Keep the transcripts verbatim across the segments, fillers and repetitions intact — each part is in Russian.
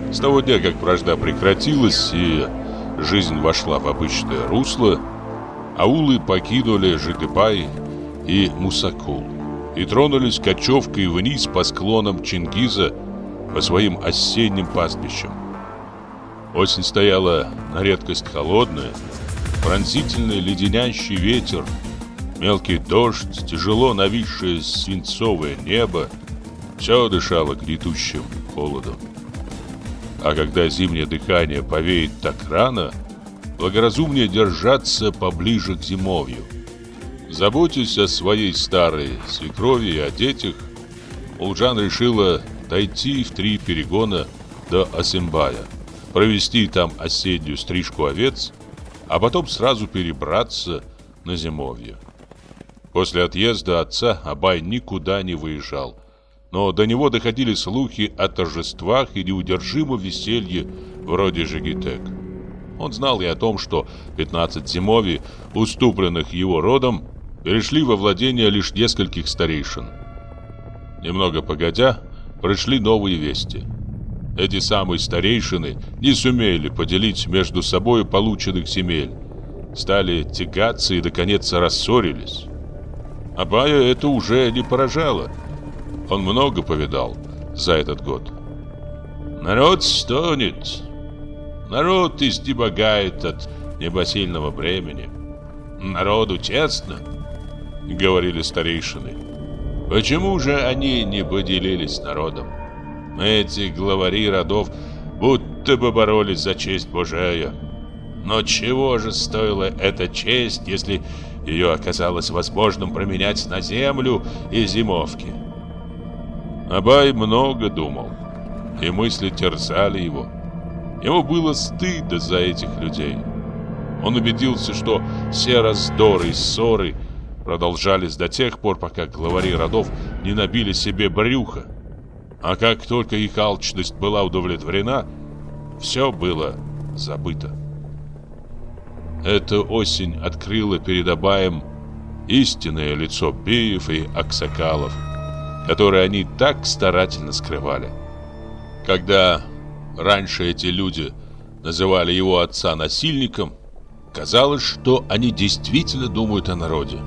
С того дня, как вражда прекратилась и жизнь вошла в обычное русло, аулы покинули Жигыбай и Мусакул и тронулись кочевкой вниз по склонам Чингиза по своим осенним пастбищам. Осень стояла на редкость холодная, пронзительный леденящий ветер, мелкий дождь, тяжело нависшее свинцовое небо — все дышало грядущим холодом. А когда зимнее дыхание повеет так рано, благоразумнее держаться поближе к зимовью. Заботясь о своей старой свекрови и о детях, Улджан решила дойти в три перегона до Асембая, провести там осеннюю стрижку овец, а потом сразу перебраться на зимовье. После отъезда отца Абай никуда не выезжал, но до него доходили слухи о торжествах и неудержимом веселье вроде Жигитек. Он знал и о том, что пятнадцать зимовий, уступленных его родом, перешли во владение лишь нескольких старейшин. Немного погодя, пришли новые вести. Эти самые старейшины не сумели поделить между собой полученных земель, стали тягаться и, наконец, рассорились. Абая это уже не поражало. Он много повидал за этот год. Народ стонет, народ изнемогает от непосильного бремени. Народу честно, говорили старейшины. Почему же они не поделились с народом? Эти главари родов будто бы боролись за честь Божия. Но чего же стоила эта честь, если ее оказалось возможным променять на землю и зимовки? Абай много думал, и мысли терзали его. Ему было стыдно за этих людей. Он убедился, что все раздоры и ссоры продолжались до тех пор, пока главари родов не набили себе брюха. А как только их алчность была удовлетворена, все было забыто. Эта осень открыла перед Абаем истинное лицо беев и аксакалов, которые они так старательно скрывали. Когда раньше эти люди называли его отца насильником, казалось, что они действительно думают о народе.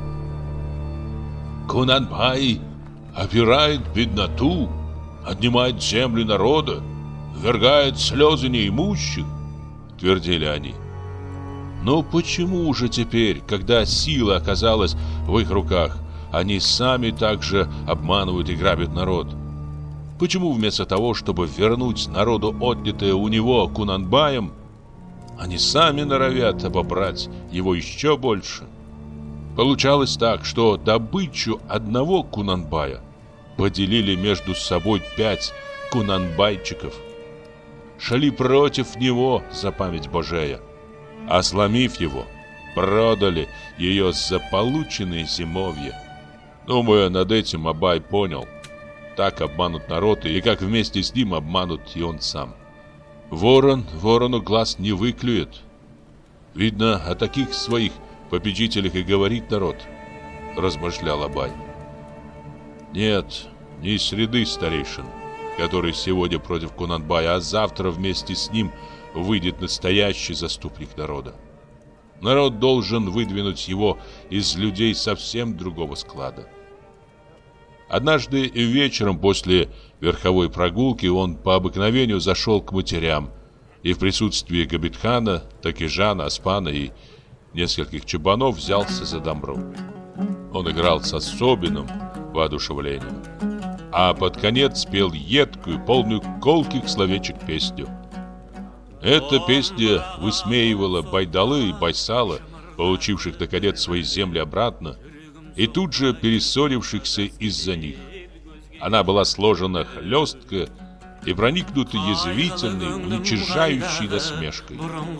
Кунанбай опирает бедноту, отнимает земли народа, ввергает слезы неимущих, твердили они. Но почему же теперь, когда сила оказалась в их руках, они сами также обманывают и грабят народ? Почему вместо того, чтобы вернуть народу отнятое у него Кунанбаем, они сами норовят обобрать его еще больше? Получалось так, что добычу одного Кунанбая поделили между собой пять кунанбайчиков. Шли против него за память Божия, а сломив его, продали ее за полученные зимовья. Думаю, над этим Абай понял. Так обманут народ, и как вместе с ним обманут и он сам. Ворон ворону глаз не выклюет. Видно, о таких своих попечителях и говорит народ, размышлял Абай. Нет, не из среды старейшин, который сегодня против Кунанбая, а завтра вместе с ним выйдет настоящий заступник народа. Народ должен выдвинуть его из людей совсем другого склада. Однажды вечером после верховой прогулки он по обыкновению зашел к матерям и в присутствии Габитхана, Такижана, Аспана и нескольких чабанов взялся за домбру. Он играл с особенным воодушевлением, а под конец спел едкую, полную колких словечек песню. Эта песня высмеивала Байдалы и Байсала, получивших наконец свои земли обратно, и тут же перессорившихся из-за них. Она была сложена хлестко и проникнута язвительной, уничижающей насмешкой.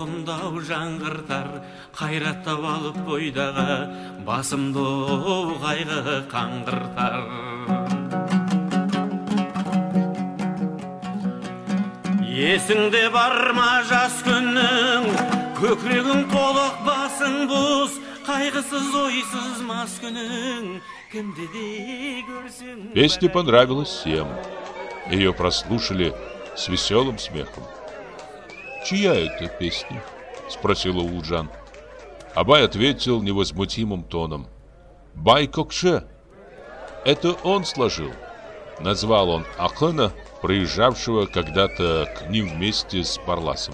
Есіңде бар ма жас күнің, көкірегің толық басың бос, қайғысыз ойсыз мас күнің, кімді де көрсең. Песня понравилась всем. Ее прослушали с веселым смехом. «Чья это песня?» — спросила Улджан. Абай ответил невозмутимым тоном: «Байкокше. Это он сложил». Назвал он Акына, проезжавшего когда-то к ним вместе с Барласом.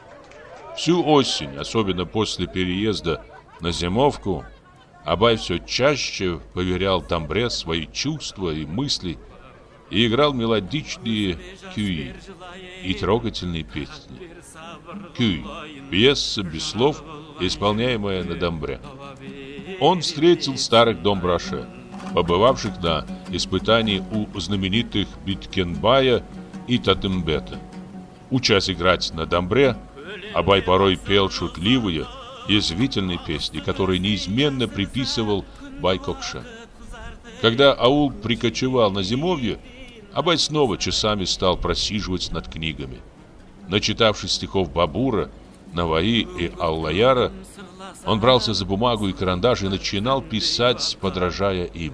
Всю осень, особенно после переезда на зимовку, Абай все чаще поверял Дамбре свои чувства и мысли и играл мелодичные кюи и трогательные песни. Кюи – пьеса без слов, исполняемая на Дамбре. Он встретил старых домбраше, побывавших на испытании у знаменитых Биткенбая и Татымбета. Учась играть на Дамбре, Абай порой пел шутливые, язвительные песни, которые неизменно приписывал Байкокше. Когда аул прикочевал на зимовье, Абай снова часами стал просиживать над книгами. Начитавшись стихов Бабура, Наваи и Аллаяра, он брался за бумагу и карандаш и начинал писать, подражая им.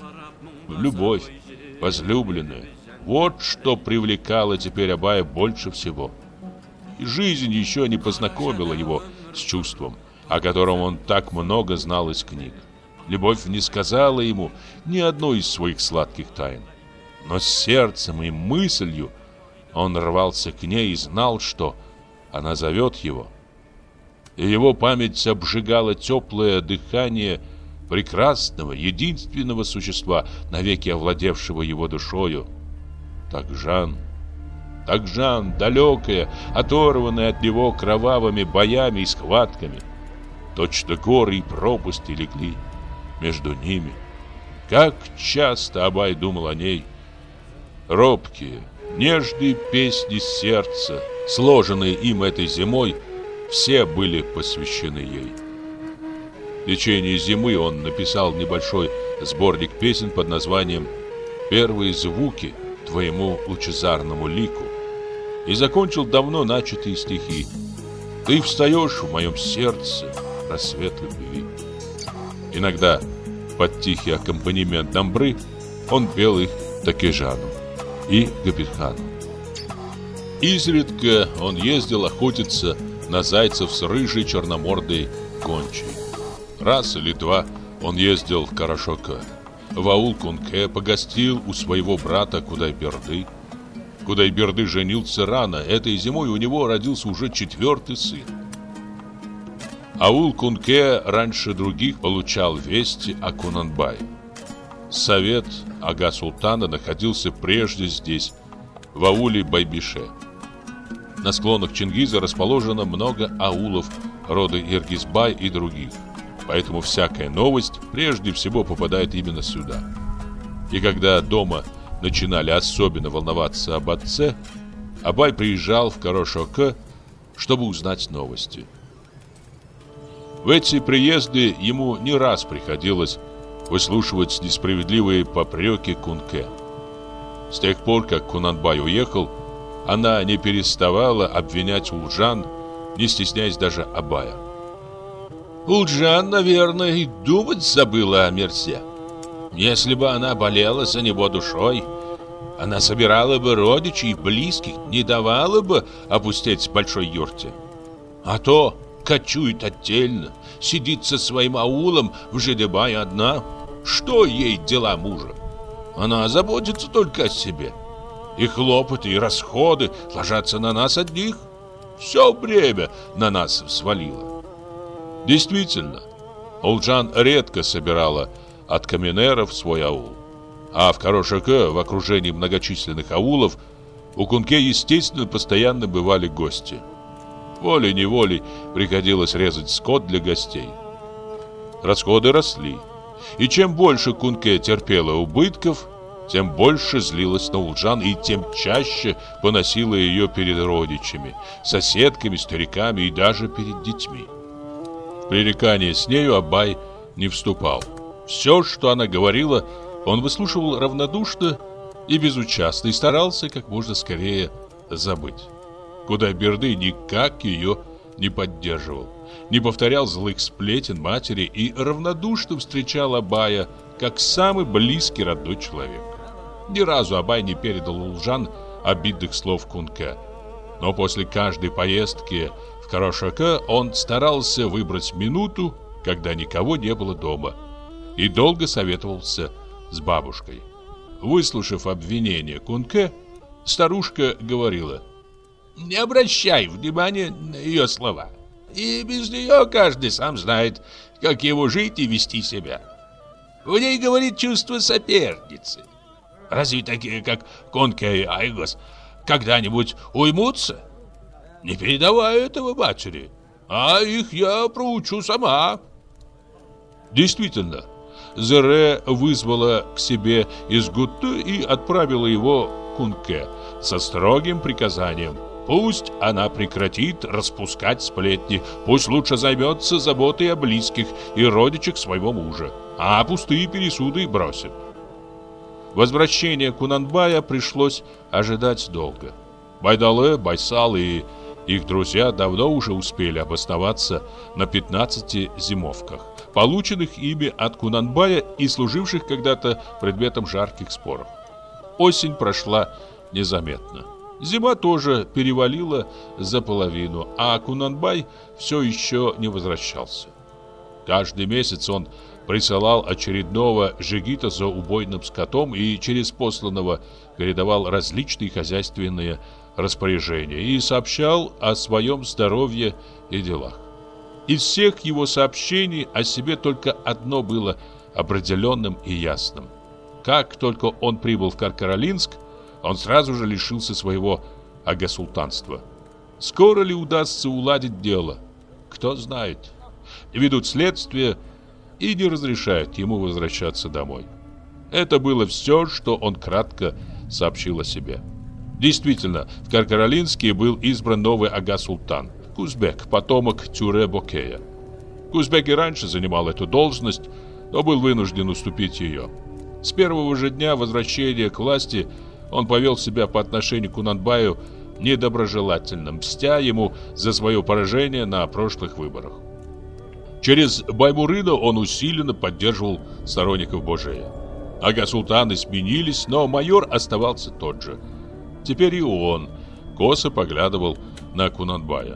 Любовь, возлюбленная — вот что привлекало теперь Абая больше всего. И жизнь еще не познакомила его с чувством, о котором он так много знал из книг. Любовь не сказала ему ни одной из своих сладких тайн. Но сердцем и мыслью он рвался к ней и знал, что она зовет его. И его память обжигала теплое дыхание прекрасного, единственного существа, навеки овладевшего его душою. Такжан, Такжан, далекая, оторванная от него кровавыми боями и схватками. Точно горы и пропасти легли между ними. Как часто Абай думал о ней. Робкие, нежные песни сердца, сложенные им этой зимой, все были посвящены ей. В течение зимы он написал небольшой сборник песен под названием «Первые звуки твоему лучезарному лику» и закончил давно начатые стихи: «Ты встаешь в моем сердце, рассвет любви». Иногда под тихий аккомпанемент дамбры он пел их Такежану и Габитхану. Изредка он ездил охотиться на зайцев с рыжей черномордой гончей. Раз или два он ездил в Карашока, в аул Кунке, погостил у своего брата Кудайберды. Кудайберды женился рано, этой зимой у него родился уже четвертый сын. Аул Кунке раньше других получал вести о Кунанбае. Совет ага султана находился прежде здесь, в ауле Байбише. На склонах Чингиза расположено много аулов рода Иргизбай и других, поэтому всякая новость прежде всего попадает именно сюда. И когда дома начинали особенно волноваться об отце, Абай приезжал в Карашока, чтобы узнать новости. В эти приезды ему не раз приходилось выслушивать несправедливые попреки Кунке. С тех пор, как Кунанбай уехал, она не переставала обвинять Улджан, не стесняясь даже Абая. Улджан, наверное, и думать забыла о Мерсе. Если бы она болела за него душой, она собирала бы родичей и близких, не давала бы опустить в большой юрте. А то кочует отдельно, сидит со своим аулом в Жидебае одна. Что ей дела мужа? Она заботится только о себе. И хлопоты, и расходы ложатся на нас одних. Все бремя на нас свалило. Действительно, Улджан редко собирала от каменеров свой аул. А в Карашоке, в окружении многочисленных аулов, у Кунке, естественно, постоянно бывали гости. Волей-неволей приходилось резать скот для гостей. Расходы росли. И чем больше Кунке терпела убытков, тем больше злилась на Улджан и тем чаще поносила ее перед родичами, соседками, стариками и даже перед детьми. В пререкание с нею Абай не вступал. Все, что она говорила, он выслушивал равнодушно и безучастно и старался как можно скорее забыть. Кудайберды никак ее не поддерживал, не повторял злых сплетен матери и равнодушно встречал Абая как самый близкий родной человек. Ни разу Абай не передал Улджан обидных слов Кунке. Но после каждой поездки в Карашака он старался выбрать минуту, когда никого не было дома, и долго советовался с бабушкой. Выслушав обвинение Кунке, старушка говорила: «Не обращай внимания на ее слова. И без нее каждый сам знает, как ему жить и вести себя. В ней говорит чувство соперницы. Разве такие, как Кунке и Айгос, когда-нибудь уймутся? Не передавай этого матери, а их я проучу сама». Действительно, Зере вызвала к себе из Гуту и отправила его к Кунке со строгим приказанием: пусть она прекратит распускать сплетни, пусть лучше займется заботой о близких и родичах своего мужа, а пустые пересуды бросит. Возвращение Кунанбая пришлось ожидать долго. Байдале, Байсал и их друзья давно уже успели обосноваться на пятнадцати зимовках, полученных ими от Кунанбая и служивших когда-то предметом жарких споров. Осень прошла незаметно. Зима тоже перевалила за половину, а Кунанбай все еще не возвращался. Каждый месяц он присылал очередного жигита за убойным скотом и через посланного передавал различные хозяйственные распоряжения и сообщал о своем здоровье и делах. Из всех его сообщений о себе только одно было определенным и ясным. Как только он прибыл в Каркаролинск, он сразу же лишился своего ага-султанства. Скоро ли удастся уладить дело? Кто знает. Ведут следствие и не разрешают ему возвращаться домой. Это было все, что он кратко сообщил о себе. Действительно, в Каркаролинске был избран новый ага-султан Кузбек, потомок Тюре-Бокея. Кузбек и раньше занимал эту должность, но был вынужден уступить ее. С первого же дня возвращения к власти он повел себя по отношению к Кунанбаю недоброжелательно, мстя ему за свое поражение на прошлых выборах. Через Баймурына он усиленно поддерживал сторонников Божея. Ага-султаны сменились, но майор оставался тот же. Теперь и он косо поглядывал на Кунанбая.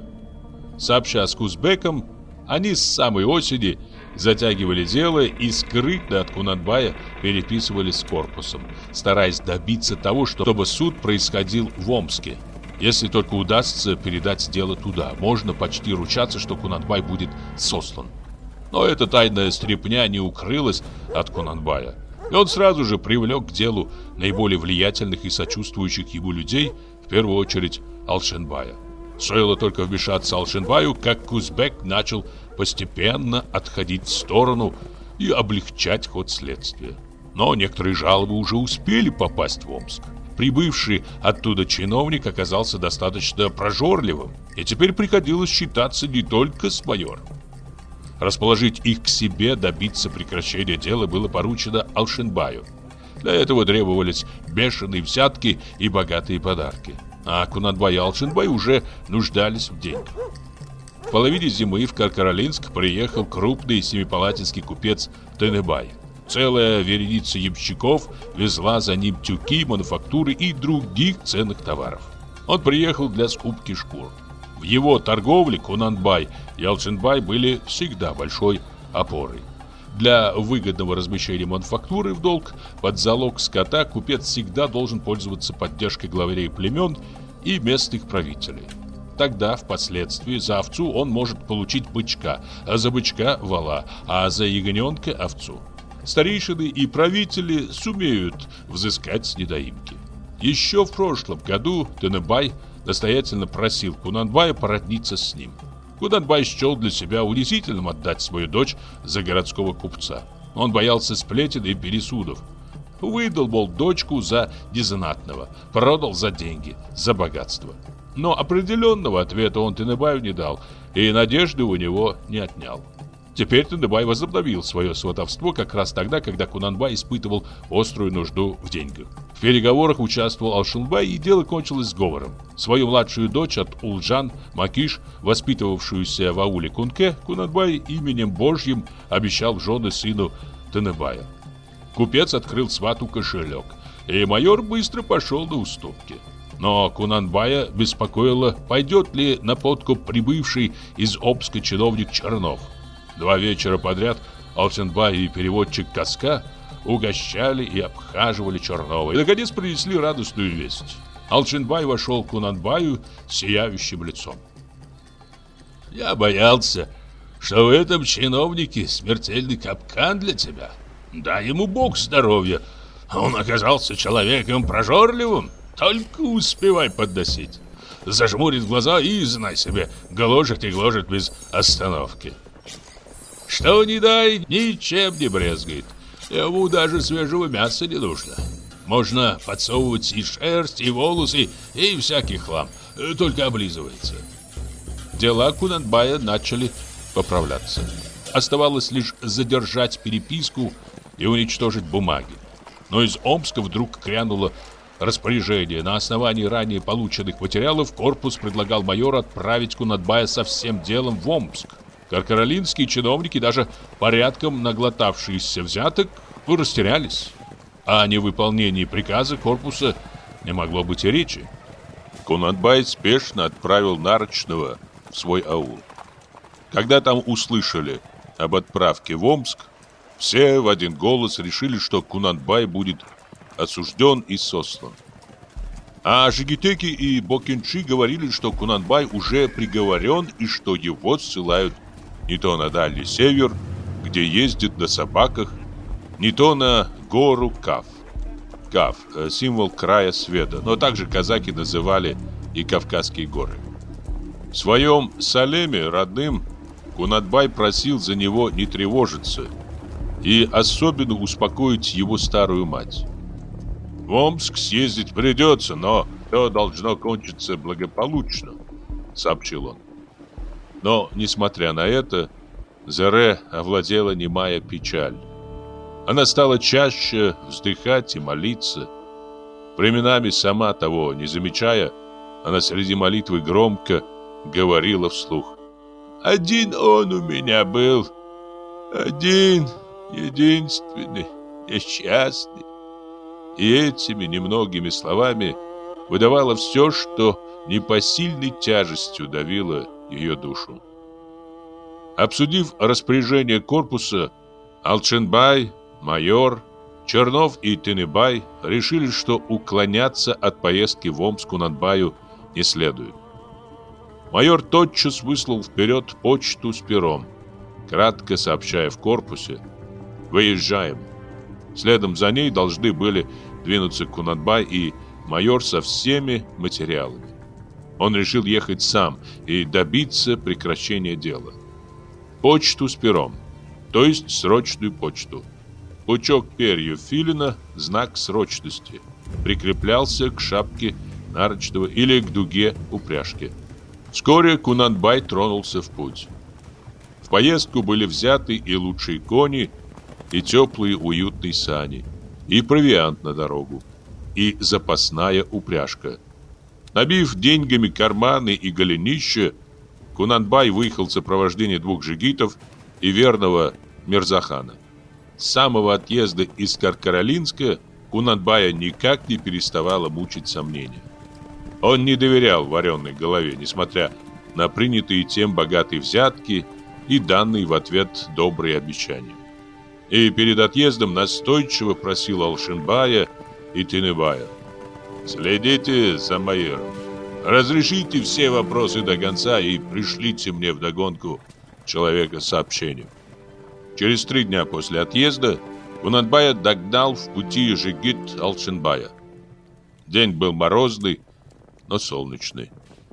Сообща с Кузбеком, они с самой осени затягивали дело и скрытно от Кунанбая переписывались с корпусом, стараясь добиться того, чтобы суд происходил в Омске. Если только удастся передать дело туда, можно почти ручаться, что Кунанбай будет сослан. Но эта тайная стряпня не укрылась от Кунанбая, и он сразу же привлек к делу наиболее влиятельных и сочувствующих ему людей, в первую очередь Алшенбая. Стоило только вмешаться Алшенбаю, как Кузбек начал постепенно отходить в сторону и облегчать ход следствия. Но некоторые жалобы уже успели попасть в Омск. Прибывший оттуда чиновник оказался достаточно прожорливым, и теперь приходилось считаться не только с майором. Расположить их к себе, добиться прекращения дела было поручено Алшенбаю. Для этого требовались бешеные взятки и богатые подарки. А Кунанбай и Алшенбай уже нуждались в деньгах. В половине зимы в Каркаролинск приехал крупный семипалатинский купец Тенебай. Целая вереница ямщиков везла за ним тюки, мануфактуры и других ценных товаров. Он приехал для скупки шкур. В его торговле Кунанбай и Алшенбай были всегда большой опорой. Для выгодного размещения мануфактуры в долг под залог скота купец всегда должен пользоваться поддержкой главарей племен и местных правителей. Тогда, впоследствии, за овцу он может получить бычка, а за бычка – вола, а за ягненка – овцу. Старейшины и правители сумеют взыскать с недоимки. Еще в прошлом году Тенебай настоятельно просил Кунанбая породниться с ним. Кунанбай счел для себя унизительным отдать свою дочь за городского купца. Он боялся сплетен и пересудов. Выдал, мол, дочку за незнатного, продал за деньги, за богатство. Но определенного ответа он Тенебаю не дал, и надежды у него не отнял. Теперь Тенебай возобновил свое сватовство как раз тогда, когда Кунанбай испытывал острую нужду в деньгах. В переговорах участвовал Алшенбай, и дело кончилось сговором. Свою младшую дочь от Улджан, Макиш, воспитывавшуюся в ауле Кунке, Кунанбай именем Божьим обещал в жены сыну Тенебая. Купец открыл свату кошелек, и майор быстро пошел на уступки. Но Кунанбая беспокоило, пойдет ли на подкуп прибывший из Обска чиновник Чернов. Два вечера подряд Алшенбай и переводчик Каска угощали и обхаживали Чернова. И, наконец, принесли радостную весть. Алшенбай вошел к Кунанбаю сияющим лицом. «Я боялся, что в этом чиновнике смертельный капкан для тебя. Дай ему Бог здоровья. Он оказался человеком прожорливым. Только успевай подносить. Зажмурит глаза и, знай себе, гложет и гложет без остановки. Что ни дай, ничем не брезгает. Ему даже свежего мяса не нужно. Можно подсовывать и шерсть, и волосы, и всякий хлам. Только облизывается». Дела Кунанбая начали поправляться. Оставалось лишь задержать переписку и уничтожить бумаги. Но из Омска вдруг грянуло распоряжение. На основании ранее полученных материалов корпус предлагал майору отправить Кунанбая со всем делом в Омск. Каркаролинские чиновники, даже порядком наглотавшиеся взяток, растерялись. О невыполнении приказа корпуса не могло быть и речи. Кунанбай спешно отправил Нарочного в свой аул. Когда там услышали об отправке в Омск, все в один голос решили, что Кунанбай будет осужден и сослан. А Жигитеки и Бокинчи говорили, что Кунанбай уже приговорен и что его ссылают не то на дальний север, где ездит на собаках, не то на гору Кав. Кав – символ края света, но также казаки называли и Кавказские горы. В своем Салеме родным Кунанбай просил за него не тревожиться и особенно успокоить его старую мать. «В Омск съездить придется, но все должно кончиться благополучно», — сообщил он. Но, несмотря на это, Зере овладела немая печаль. Она стала чаще вздыхать и молиться. Временами, сама того не замечая, она среди молитвы громко говорила вслух: «Один он у меня был, один, единственный, несчастный». И этими немногими словами выдавала все, что непосильной тяжестью давило ее душу. Обсудив распоряжение корпуса, Алшенбай, майор, Чернов и Тыныбай решили, что уклоняться от поездки в Омск Кунанбаю не следует. Майор тотчас выслал вперед почту с пером, кратко сообщая в корпусе: «Выезжаем». Следом за ней должны были двинуться Кунанбай и майор со всеми материалами. Он решил ехать сам и добиться прекращения дела. Почту с пером, то есть срочную почту. Пучок перьев филина – знак срочности. Прикреплялся к шапке Нарочного или к дуге упряжки. Вскоре Кунанбай тронулся в путь. В поездку были взяты и лучшие кони, и теплые уютные сани, и провиант на дорогу, и запасная упряжка. Набив деньгами карманы и голенища, Кунанбай выехал в сопровождении двух джигитов и верного Мирзахана. С самого отъезда из Каркаролинска Кунанбая никак не переставало мучить сомнения. Он не доверял вареной голове, несмотря на принятые тем богатые взятки и данные в ответ добрые обещания. И перед отъездом настойчиво просил Алшенбая и Тыныбая: «Следите за майором, разрешите все вопросы до конца и пришлите мне вдогонку человека с сообщением». Через три дня после отъезда Кунанбая догнал в пути жигит Алшенбая. День был морозный, но солнечный.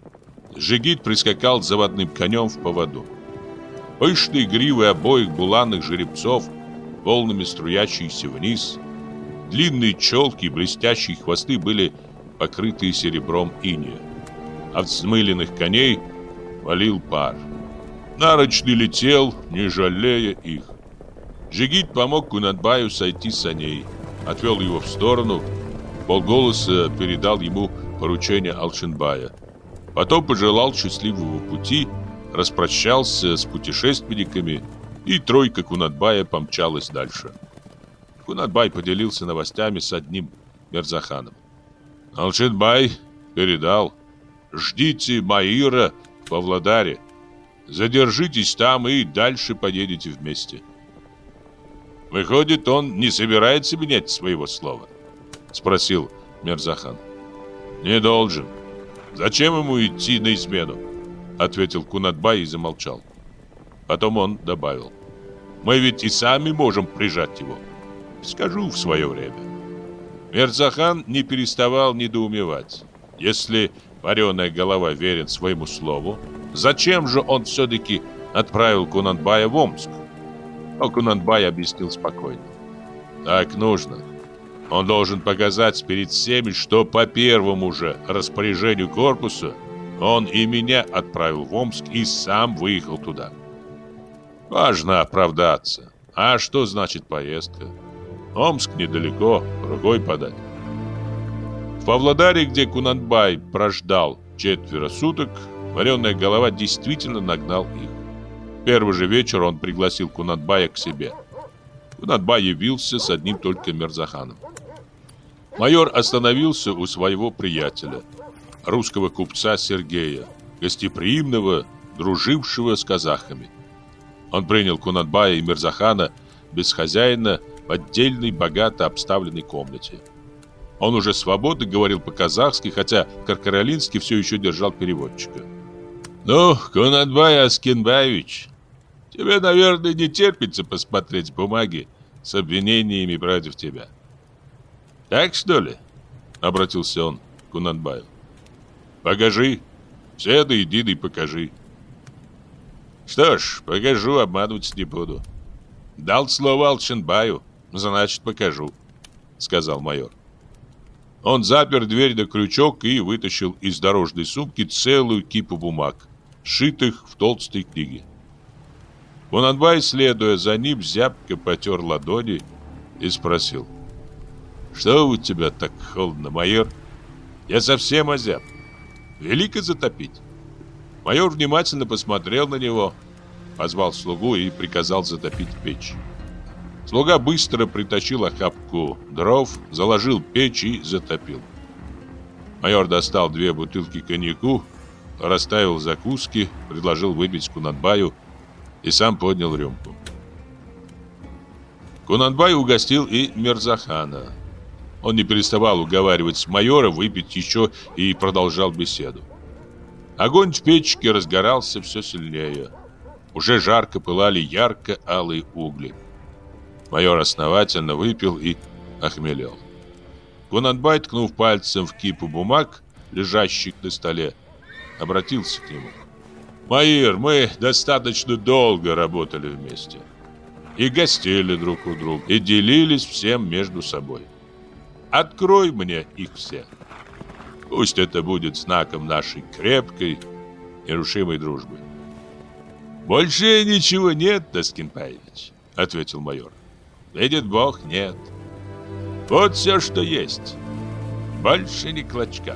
Жигит прискакал заводным конем в поводу. Пышные гривы обоих буланых жеребцов, волнами струящиеся вниз, длинные челки и блестящие хвосты были покрыты серебром инея. От взмыленных коней валил пар. Нарочный летел, не жалея их. Жигит помог Кунанбаю сойти с саней, отвел его в сторону, полголоса передал ему поручение Алшенбая. Потом пожелал счастливого пути, распрощался с путешественниками, и тройка Кунанбая помчалась дальше. Кунанбай поделился новостями с одним Мирзаханом. «Алшенбай передал: ждите Маира в Павлодаре. Задержитесь там и дальше поедете вместе. Выходит, он не собирается менять своего слова? Спросил Мирзахан. Не должен. Зачем ему идти на измену? Ответил Кунанбай и замолчал. Потом он добавил: мы ведь и сами можем прижать его. Скажу в свое время. Мирзахан не переставал недоумевать. Если вареная голова верен своему слову, зачем же он все-таки отправил Кунанбая в Омск? Но Кунанбай объяснил спокойно. Так нужно. Он должен показать перед всеми, что по первому же распоряжению корпуса он и меня отправил в Омск и сам выехал туда. Важно оправдаться. А что значит поездка? Омск недалеко, рукой подать. В Павлодаре, где Кунанбай прождал четверо суток, вареная голова действительно нагнал их. Первый же вечер он пригласил Кунанбая к себе. Кунанбай явился с одним только Мирзаханом. Майор остановился у своего приятеля, русского купца Сергея, гостеприимного, дружившего с казахами. Он принял Кунанбая и Мирзахана без хозяина в отдельной, богато обставленной комнате. Он уже свободно говорил по-казахски, хотя Каркаралинский все еще держал переводчика. «Ну, Кунанбай Аскенбаевич, тебе, наверное, не терпится посмотреть бумаги с обвинениями против тебя. Так, что ли?» — обратился он к Кунанбаю. «Покажи, все до единой покажи». «Что ж, покажу, обманывать не буду. Дал слово Алчинбаю, значит, покажу», — сказал майор. Он запер дверь на крючок и вытащил из дорожной сумки целую кипу бумаг, сшитых в толстой книге. Кунанбай, следуя за ним, зябко потер ладони и спросил: «Что у тебя так холодно, майор? Я совсем озяб. Велико затопить?» Майор внимательно посмотрел на него, позвал слугу и приказал затопить печь. Слуга быстро притащил охапку дров, заложил печь и затопил. Майор достал две бутылки коньяку, расставил закуски, предложил выпить Кунанбаю и сам поднял рюмку. Кунанбай угостил и Мирзахана. Он не переставал уговаривать майора выпить еще и продолжал беседу. Огонь в печке разгорался все сильнее. Уже жарко пылали ярко-алые угли. Майор основательно выпил и охмелел. Кунанбай, ткнув пальцем в кипу бумаг, лежащих на столе, обратился к нему: «Майор, мы достаточно долго работали вместе. И гостили друг у друга, и делились всем между собой. Открой мне их все. Пусть это будет знаком нашей крепкой, нерушимой дружбы». «Больше ничего нет, Аскенбаевич», — ответил майор. «Видит Бог, нет. Вот все, что есть. Больше ни клочка».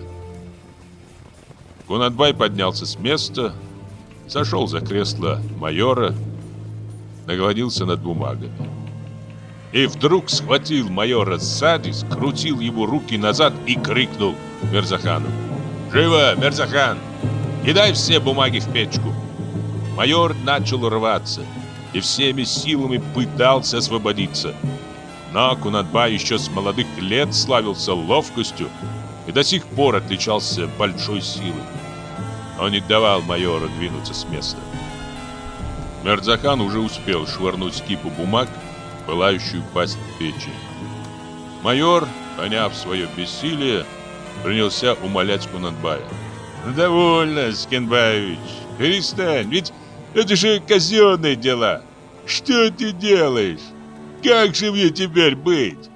Кунанбай поднялся с места, сошел за кресло майора, наклонился над бумагами. И вдруг схватил майора сзади, скрутил его руки назад и крикнул Мирзахану: «Живо, Мирзахан! Кидай все бумаги в печку!» Майор начал рваться и всеми силами пытался освободиться. Но Кунанбай еще с молодых лет славился ловкостью и до сих пор отличался большой силой. Он не давал майору двинуться с места. Мирзахан уже успел швырнуть кипу бумаг в пылающую пасть печи. Майор, поняв свое бессилие, принялся умолять Кунанбая: «Довольно, Аскенбаевич, перестань, ведь это же казенные дела. Что ты делаешь? Как же мне теперь быть?»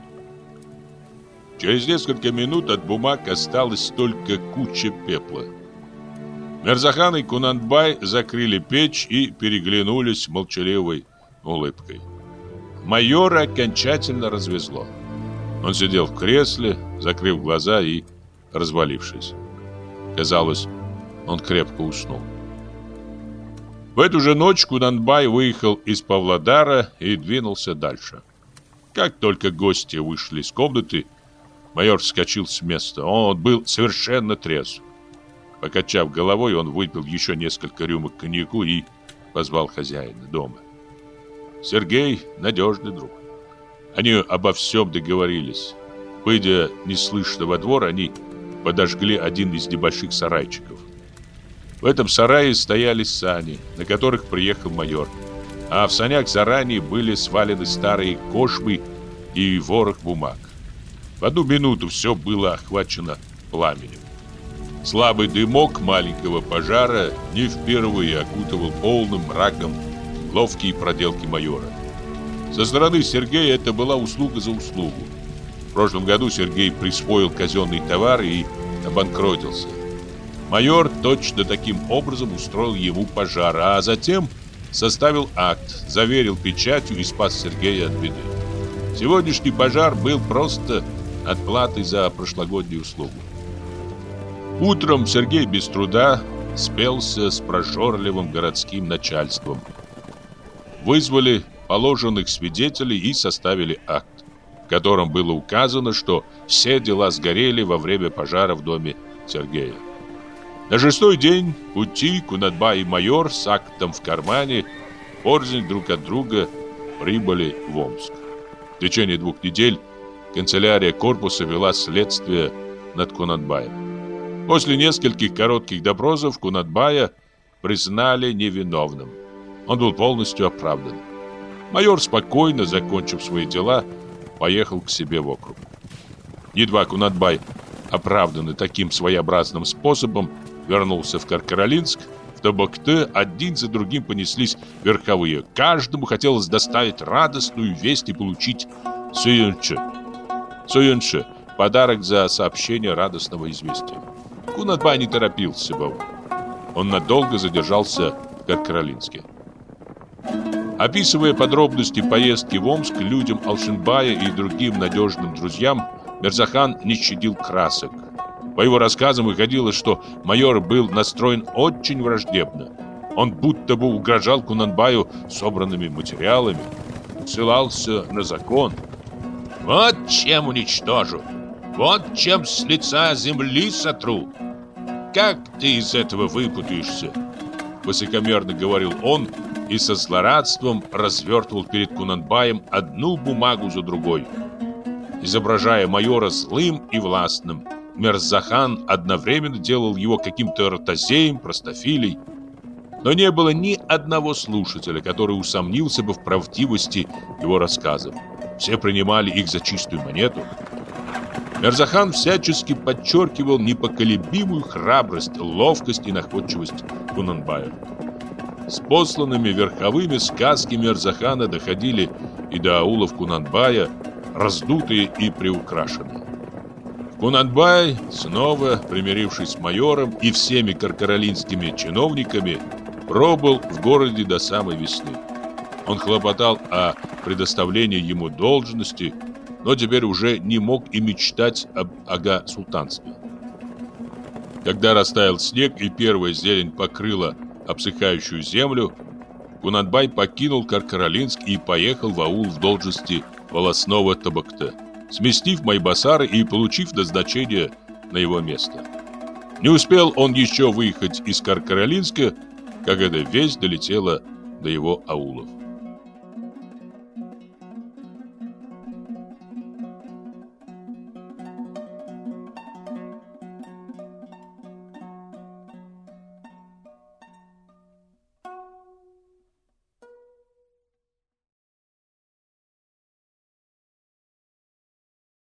Через несколько минут от бумаг осталась только куча пепла. Мирзахан и Кунанбай закрыли печь и переглянулись молчаливой улыбкой. Майора окончательно развезло. Он сидел в кресле, закрыв глаза и развалившись. Казалось, он крепко уснул. В эту же ночь Кунанбай выехал из Павлодара и двинулся дальше. Как только гости вышли из комнаты, Майор вскочил с места. Он был совершенно трезв. Покачав головой, он выпил еще несколько рюмок коньяку и позвал хозяина дома. Сергей – надежный друг. Они обо всем договорились. Выйдя неслышно во двор, они подожгли один из небольших сарайчиков. В этом сарае стояли сани, на которых приехал майор. А в санях заранее были свалены старые кошмы и ворох бумаг. В одну минуту все было охвачено пламенем. Слабый дымок маленького пожара не впервые окутывал полным мраком ловкие проделки майора. Со стороны Сергея это была услуга за услугу. В прошлом году Сергей присвоил казенный товар и обанкротился. Майор точно таким образом устроил ему пожар, а затем составил акт, заверил печатью и спас Сергея от беды. Сегодняшний пожар был просто отплатой за прошлогоднюю услугу. Утром Сергей без труда спелся с прожорливым городским начальством. Вызвали положенных свидетелей и составили акт, в котором было указано, что все дела сгорели во время пожара в доме Сергея. На шестой день пути Кунанбай и майор с актом в кармане порознь друг от друга прибыли в Омск. В течение двух недель канцелярия корпуса вела следствие над Кунанбаем. После нескольких коротких допросов Кунанбая признали невиновным. Он был полностью оправдан. Майор, спокойно закончив свои дела, поехал к себе в округ. Едва Кунанбай, оправданный таким своеобразным способом, вернулся в Каркаролинск, в Табакты один за другим понеслись верховые. Каждому хотелось доставить радостную весть и получить сюенче. Сюенче – подарок за сообщение радостного известия. Кунанбай не торопился бы. Он надолго задержался в Каркаролинске. Описывая подробности поездки в Омск людям Алшинбая и другим надежным друзьям, Мирзахан не щадил красок. По его рассказам выходило, что майор был настроен очень враждебно. Он будто бы угрожал Кунанбаю собранными материалами, ссылался на закон. «Вот чем уничтожу! Вот чем с лица земли сотру! Как ты из этого выпутаешься?» Высокомерно говорил он и со злорадством развертывал перед Кунанбаем одну бумагу за другой. Изображая майора злым и властным, Мирзахан одновременно делал его каким-то ротозеем, простофилей. Но не было ни одного слушателя, который усомнился бы в правдивости его рассказов. Все принимали их за чистую монету. Мирзахан всячески подчеркивал непоколебимую храбрость, ловкость и находчивость Кунанбая. С посланными верховыми сказки Мирзахана доходили и до аулов Кунанбая, раздутые и приукрашенные. Кунанбай, снова примирившись с майором и всеми каркаролинскими чиновниками, пробыл в городе до самой весны. Он хлопотал о предоставлении ему должности, но теперь уже не мог и мечтать об ага-султанстве. Когда растаял снег и первая зелень покрыла обсыхающую землю, Кунанбай покинул Каркаролинск и поехал в аул в должности волосного Табакты, сместив Майбасара и получив назначение на его место. Не успел он еще выехать из Каркаролинска, как эта весть долетела до его аулов.